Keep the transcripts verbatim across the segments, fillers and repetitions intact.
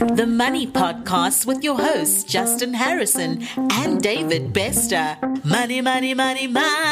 The Money Podcast with your hosts, Justin Harrison and David Bester. Money, money, money,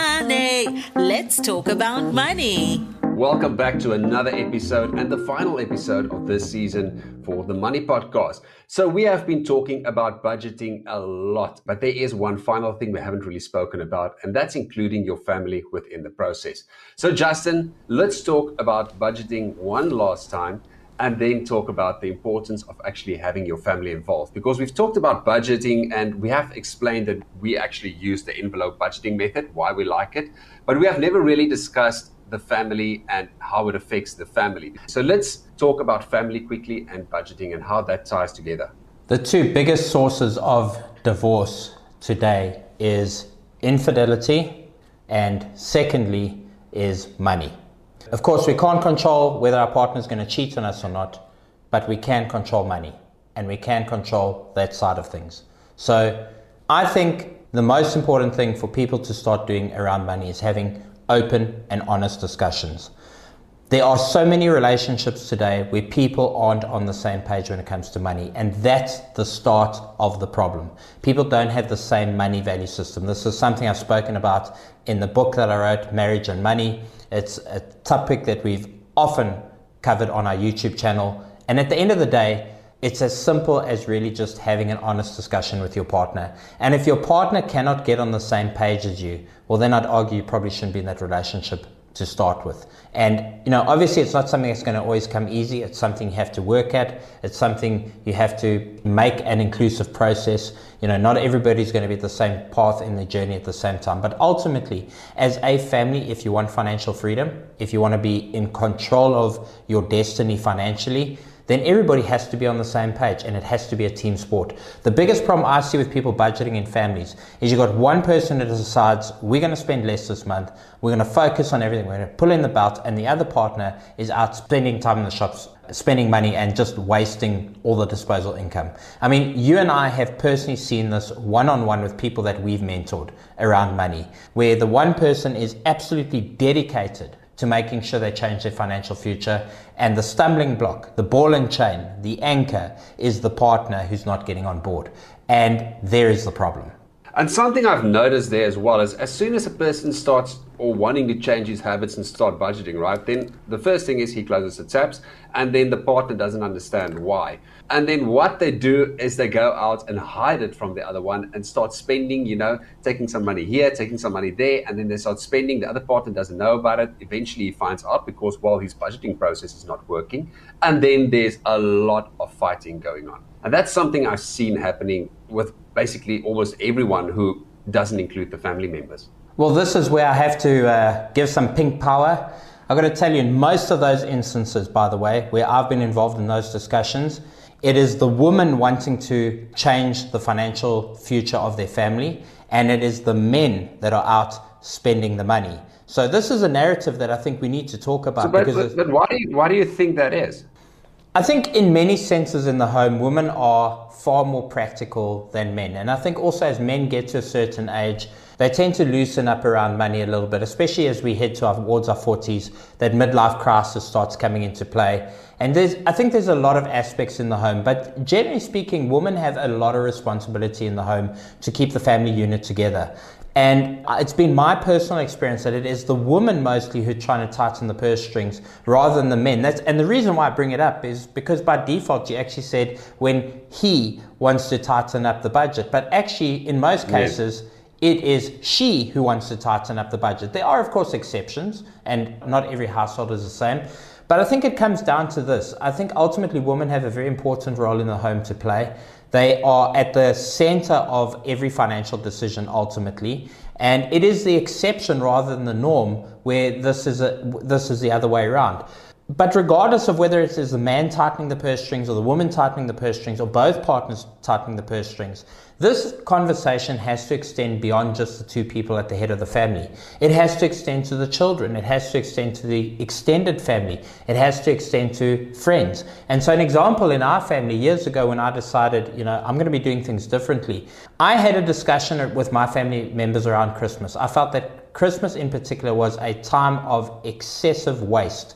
money. Let's talk about money. Welcome back to another episode and the final episode of this season for the Money Podcast. So we have been talking about budgeting a lot, but there is one final thing we haven't really spoken about, and that's including your family within the process. So Justin, let's talk about budgeting one last time and then talk about the importance of actually having your family involved. Because we've talked about budgeting and we have explained that we actually use the envelope budgeting method, why we like it, but we have never really discussed the family and how it affects the family. So let's talk about family quickly and budgeting and how that ties together. The two biggest sources of divorce today is infidelity and secondly is money. Of course, we can't control whether our partner is going to cheat on us or not, but we can control money and we can control that side of things. So I think the most important thing for people to start doing around money is having open and honest discussions. There are so many relationships today where people aren't on the same page when it comes to money, and that's the start of the problem. People don't have the same money value system. This is something I've spoken about in the book that I wrote, Marriage and Money. It's a topic that we've often covered on our YouTube channel, and at the end of the day, it's as simple as really just having an honest discussion with your partner. And if your partner cannot get on the same page as you, well, then I'd argue you probably shouldn't be in that relationship to start with. And, you know, obviously it's not something that's going to always come easy. It's something you have to work at. It's something you have to make an inclusive process. You know, not everybody's going to be at the same path in the journey at the same time. But ultimately, as a family, if you want financial freedom, if you want to be in control of your destiny financially, then everybody has to be on the same page and it has to be a team sport. The biggest problem I see with people budgeting in families is you've got one person that decides we're going to spend less this month, we're going to focus on everything, we're going to pull in the belt, and the other partner is out spending time in the shops, spending money and just wasting all the disposable income. I mean, you and I have personally seen this one-on-one with people that we've mentored around money, where the one person is absolutely dedicated to making sure they change their financial future, and the stumbling block, the ball and chain, the anchor is the partner who's not getting on board. And there is the problem. And something I've noticed there as well is as soon as a person starts or wanting to change his habits and start budgeting, right, then the first thing is he closes the tabs and then the partner doesn't understand why. And then what they do is they go out and hide it from the other one and start spending, you know, taking some money here, taking some money there, and then they start spending. The other partner doesn't know about it. Eventually he finds out because, well, his budgeting process is not working. And then there's a lot of fighting going on. And that's something I've seen happening with basically almost everyone who doesn't include the family members. Well, this is where I have to uh, give some pink power. I've got to tell you, in most of those instances, by the way, where I've been involved in those discussions, it is the woman wanting to change the financial future of their family, and it is the men that are out spending the money. So this is a narrative that I think we need to talk about. So, but, because but, but why do you, why do you think that is? I think in many senses in the home, women are far more practical than men. And I think also as men get to a certain age, they tend to loosen up around money a little bit, especially as we head towards our forties, that midlife crisis starts coming into play. And there's, I think there's a lot of aspects in the home, but generally speaking, women have a lot of responsibility in the home to keep the family unit together. And it's been my personal experience that it is the woman mostly who's trying to tighten the purse strings rather than the men. That's, and the reason why I bring it up is because by default, you actually said when he wants to tighten up the budget. But actually, in most cases, yeah. it is she who wants to tighten up the budget. There are, of course, exceptions, and not every household is the same. But I think it comes down to this. I think ultimately women have a very important role in the home to play. They are at the center of every financial decision ultimately, and it is the exception rather than the norm where this is a, this is the other way around. But regardless of whether it is the man tightening the purse strings or the woman tightening the purse strings or both partners tightening the purse strings, this conversation has to extend beyond just the two people at the head of the family. It has to extend to the children. It has to extend to the extended family. It has to extend to friends. And so an example in our family years ago when I decided, you know, I'm going to be doing things differently, I had a discussion with my family members around Christmas. I felt that Christmas in particular was a time of excessive waste.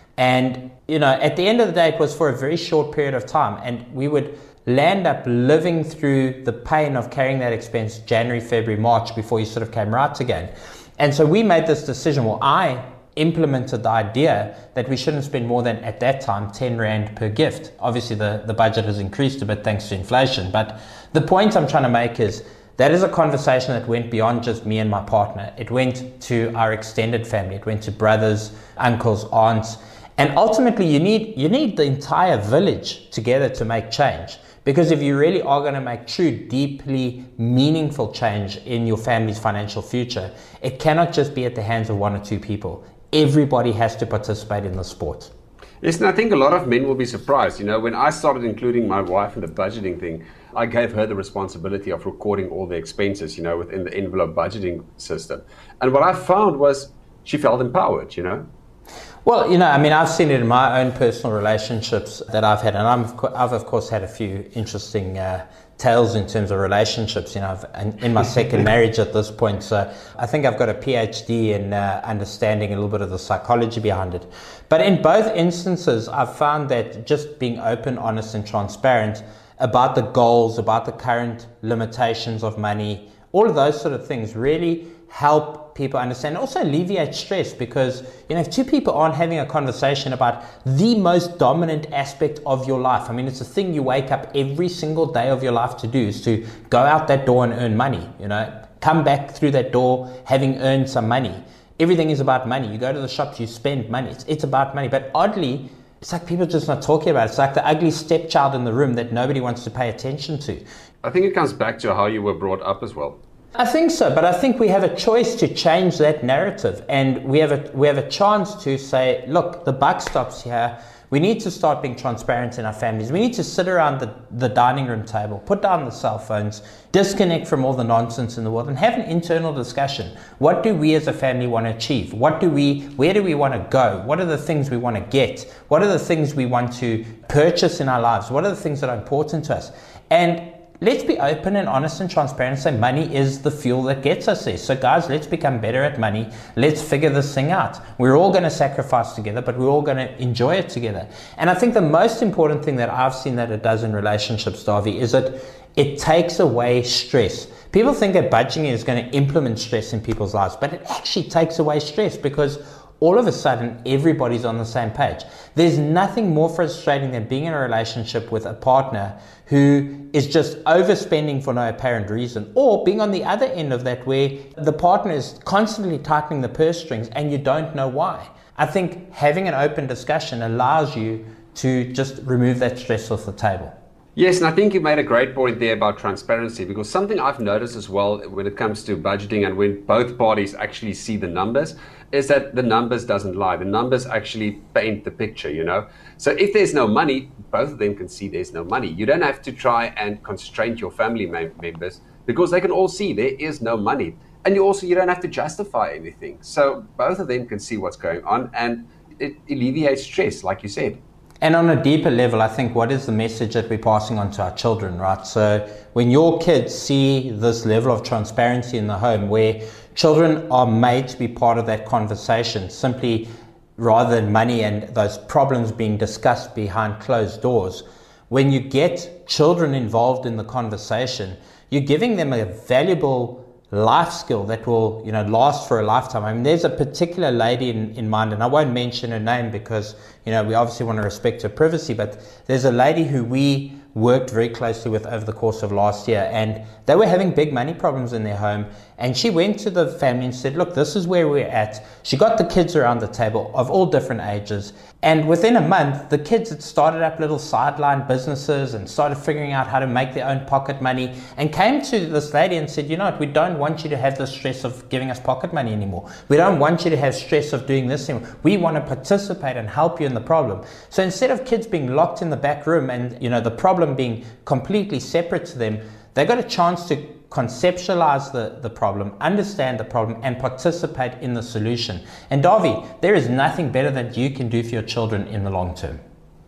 And, you know, at the end of the day, it was for a very short period of time. And we would land up living through the pain of carrying that expense January, February, March before you sort of came right again. And so we made this decision. Well, I implemented the idea that we shouldn't spend more than, at that time, ten rand per gift. Obviously, the, the budget has increased a bit thanks to inflation. But the point I'm trying to make is that is a conversation that went beyond just me and my partner. It went to our extended family. It went to brothers, uncles, aunts. And ultimately, you need you need the entire village together to make change. Because if you really are going to make true, deeply meaningful change in your family's financial future, it cannot just be at the hands of one or two people. Everybody has to participate in the sport. Yes, and I think a lot of men will be surprised. You know, when I started including my wife in the budgeting thing, I gave her the responsibility of recording all the expenses, you know, within the envelope budgeting system. And what I found was she felt empowered, you know. Well, you know, I mean, I've seen it in my own personal relationships that I've had, and I'm, I've, of course, had a few interesting uh, tales in terms of relationships, you know, I've, in my second marriage at this point. So I think I've got a PhD in uh, understanding a little bit of the psychology behind it. But in both instances, I've found that just being open, honest, and transparent about the goals, about the current limitations of money, all of those sort of things really help people understand, also alleviate stress, because, you know, if two people aren't having a conversation about the most dominant aspect of your life, I mean, it's a thing you wake up every single day of your life to do, is to go out that door and earn money, you know, come back through that door having earned some money. Everything is about money. You go to the shops, you spend money. It's, it's about money. But oddly, it's like people just not talking about it. It's like the ugly stepchild in the room that nobody wants to pay attention to. I think it comes back to how you were brought up as well. I think so, but I think we have a choice to change that narrative, and we have a we have a chance to say, look, the buck stops here. We need to start being transparent in our families. We need to sit around the, the dining room table, put down the cell phones, disconnect from all the nonsense in the world, and have an internal discussion. What do we as a family want to achieve? What do we, where do we want to go? What are the things we want to get? What are the things we want to purchase in our lives? What are the things that are important to us? And let's be open and honest and transparent and say money is the fuel that gets us there. So guys, let's become better at money. Let's figure this thing out. We're all going to sacrifice together, but we're all going to enjoy it together. And I think the most important thing that I've seen that it does in relationships, Davy, is that it takes away stress. People think that budgeting is going to implement stress in people's lives, but it actually takes away stress, because all of a sudden, everybody's on the same page. There's nothing more frustrating than being in a relationship with a partner who is just overspending for no apparent reason, or being on the other end of that where the partner is constantly tightening the purse strings and you don't know why. I think having an open discussion allows you to just remove that stress off the table. Yes, and I think you made a great point there about transparency, because something I've noticed as well when it comes to budgeting and when both parties actually see the numbers is that the numbers doesn't lie. The numbers actually paint the picture, you know. So if there's no money, both of them can see there's no money. You don't have to try and constrain your family mem- members because they can all see there is no money. And you also, you don't have to justify anything. So both of them can see what's going on, and it alleviates stress, like you said. And on a deeper level, I think, what is the message that we're passing on to our children, right? So when your kids see this level of transparency in the home where children are made to be part of that conversation, simply rather than money and those problems being discussed behind closed doors, when you get children involved in the conversation, you're giving them a valuable life skill that will, you know, last for a lifetime. I mean, there's a particular lady in, in mind, and I won't mention her name because, you know, we obviously want to respect her privacy, but there's a lady who we worked very closely with over the course of last year, and they were having big money problems in their home, and she went to the family and said, look, this is where we're at. She got the kids around the table of all different ages, and within a month the kids had started up little sideline businesses and started figuring out how to make their own pocket money, and came to this lady and said, you know what, we don't want you to have the stress of giving us pocket money anymore. We don't want you to have stress of doing this anymore. We want to participate and help you in the problem. So instead of kids being locked in the back room and, you know, the problem being completely separate to them, they got a chance to conceptualize the, the problem, understand the problem, and participate in the solution. And Davy, there is nothing better that you can do for your children in the long term.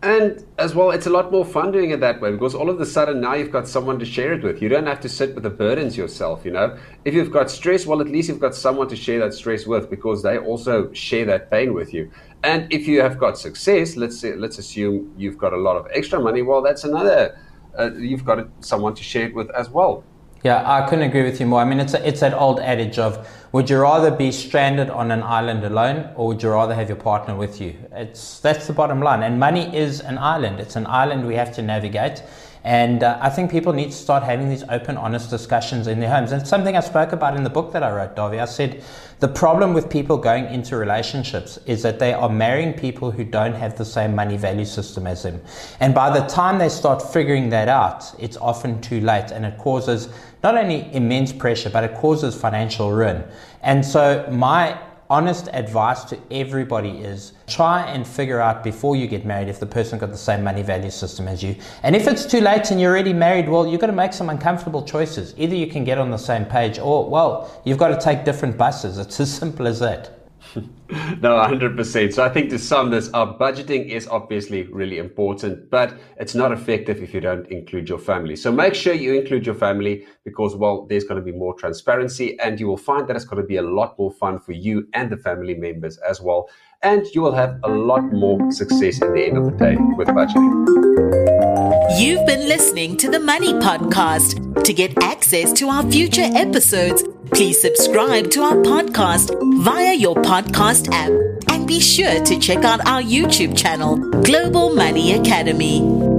And as well, it's a lot more fun doing it that way because all of a sudden now you've got someone to share it with. You don't have to sit with the burdens yourself, you know. If you've got stress, well, at least you've got someone to share that stress with because they also share that pain with you. And if you have got success, let's say, let's assume you've got a lot of extra money, well, that's another, uh, you've got someone to share it with as well. Yeah, I couldn't agree with you more. I mean, it's a, it's that old adage of, would you rather be stranded on an island alone, or would you rather have your partner with you? It's that's the bottom line. And money is an island. It's an island we have to navigate. And uh, I think people need to start having these open, honest discussions in their homes. And it's something I spoke about in the book that I wrote, Davi. I said, the problem with people going into relationships is that they are marrying people who don't have the same money value system as them. And by the time they start figuring that out, it's often too late, and it causes not only immense pressure, but it causes financial ruin. And so my honest advice to everybody is try and figure out before you get married if the person got the same money value system as you. And if it's too late and you're already married, well, you've got to make some uncomfortable choices. Either you can get on the same page or, well, you've got to take different buses. It's as simple as that. No, one hundred percent. So I think to sum this up, budgeting is obviously really important, but it's not effective if you don't include your family. So make sure you include your family because, well, there's going to be more transparency and you will find that it's going to be a lot more fun for you and the family members as well. And you will have a lot more success at the end of the day with budgeting. You've been listening to the Money Podcast. To get access to our future episodes, please subscribe to our podcast via your podcast app and be sure to check out our YouTube channel, Global Money Academy.